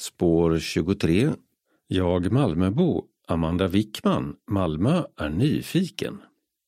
Spår 23. Jag Malmöbo, Amanda Wickman, Malmö är nyfiken.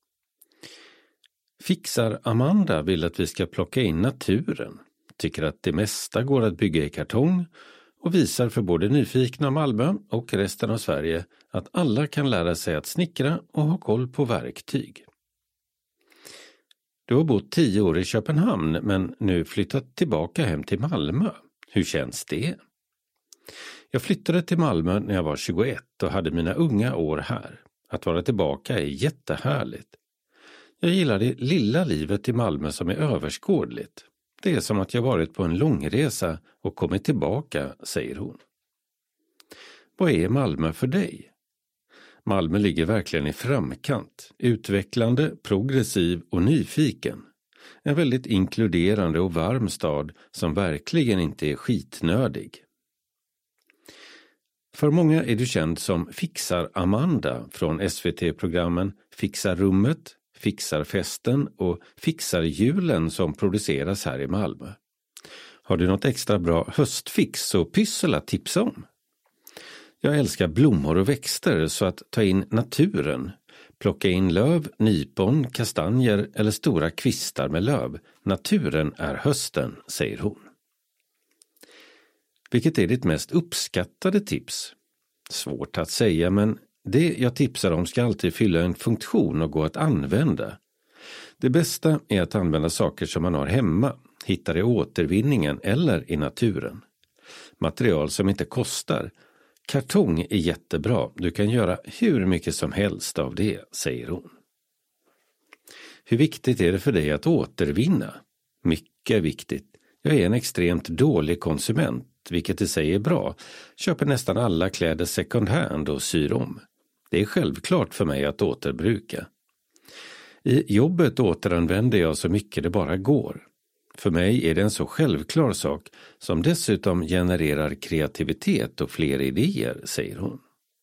Fixar Amanda vill att vi ska plocka in naturen, tycker att det mesta går att bygga i kartong och visar för både nyfikna Malmö och resten av Sverige att alla kan lära sig att snickra och ha koll på verktyg. Du har bott 10 år i Köpenhamn men nu flyttat tillbaka hem till Malmö. Hur känns det? Jag flyttade till Malmö när jag var 21 och hade mina unga år här. Att vara tillbaka är jättehärligt. Jag gillar det lilla livet i Malmö som är överskådligt. Det är som att jag varit på en långresa och kommit tillbaka, säger hon. Vad är Malmö för dig? Malmö ligger verkligen i framkant, utvecklande, progressiv och nyfiken. En väldigt inkluderande och varm stad som verkligen inte är skitnödig. För många är du känd som Fixar Amanda från SVT-programmen Fixar rummet, Fixar festen och Fixar julen som produceras här i Malmö. Har du något extra bra höstfix och pyssel att tipsa om? Jag älskar blommor och växter, så att ta in naturen. Plocka in löv, nypon, kastanjer eller stora kvistar med löv. Naturen är hösten, säger hon. Vilket är ditt mest uppskattade tips? Svårt att säga, men det jag tipsar om ska alltid fylla en funktion och gå att använda. Det bästa är att använda saker som man har hemma, hittar i återvinningen eller i naturen. Material som inte kostar. Kartong är jättebra, du kan göra hur mycket som helst av det, säger hon. Hur viktigt är det för dig att återvinna? Mycket viktigt. Jag är en extremt dålig konsument, vilket i sig är bra. Köper nästan alla kläder second hand och syr om. Det är självklart för mig att återbruka. I jobbet återanvänder jag så mycket det bara går. För mig är det en så självklar sak som dessutom genererar kreativitet och fler idéer, säger hon.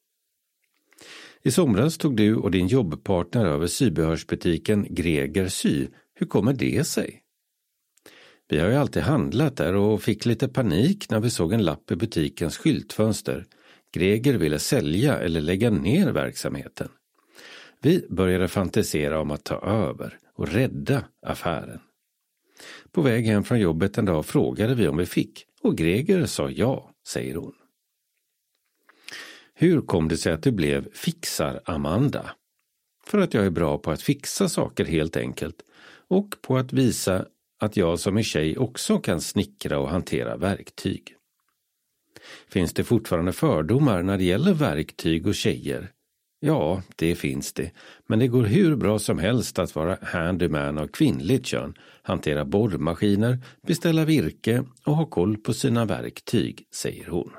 I somras tog du och din jobbpartner över sybehörsbutiken Greger Sy. Hur kommer det sig? Vi har ju alltid handlat där och fick lite panik när vi såg en lapp i butikens skyltfönster. Greger ville sälja eller lägga ner verksamheten. Vi började fantisera om att ta över och rädda affären. På väg hem från jobbet en dag frågade vi om vi fick och Greger sa ja, säger hon. Hur kom det sig att du blev Fixar Amanda? För att jag är bra på att fixa saker helt enkelt och på att visa att jag som är tjej också kan snickra och hantera verktyg. Finns det fortfarande fördomar när det gäller verktyg och tjejer? Ja, det finns det. Men det går hur bra som helst att vara handyman av kvinnligt kön, hantera borrmaskiner, beställa virke och ha koll på sina verktyg, säger hon.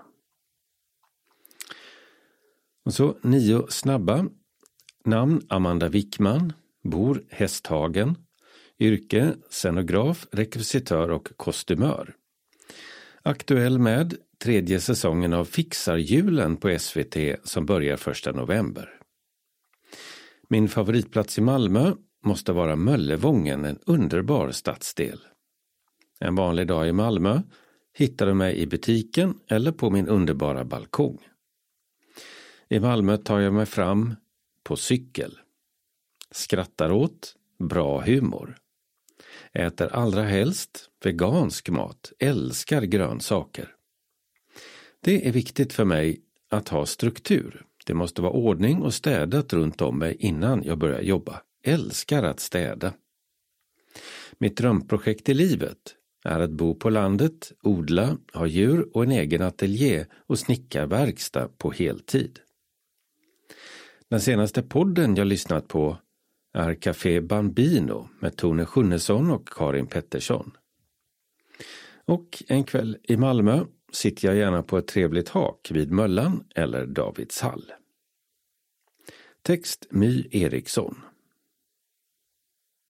Och så 9 snabba. Namn Amanda Wickman, bor Hästhagen, yrke scenograf, rekvisitör och kostymör. Aktuell med 3:e säsongen av Fixar julen på SVT som börjar 1 november. Min favoritplats i Malmö måste vara Möllevången, en underbar stadsdel. En vanlig dag i Malmö hittar du mig i butiken eller på min underbara balkong. I Malmö tar jag mig fram på cykel. Skrattar åt bra humor. Äter allra helst vegansk mat, älskar grönsaker. Det är viktigt för mig att ha struktur. Det måste vara ordning och städat runt om mig innan jag börjar jobba. Älskar att städa. Mitt drömprojekt i livet är att bo på landet, odla, ha djur och en egen ateljé och snickarverkstad på heltid. Den senaste podden jag lyssnat på är Café Bambino med Tone Schunnesson och Karin Pettersson. Och en kväll i Malmö sitter jag gärna på ett trevligt hak vid Möllan eller Davidshall. Text My Eriksson.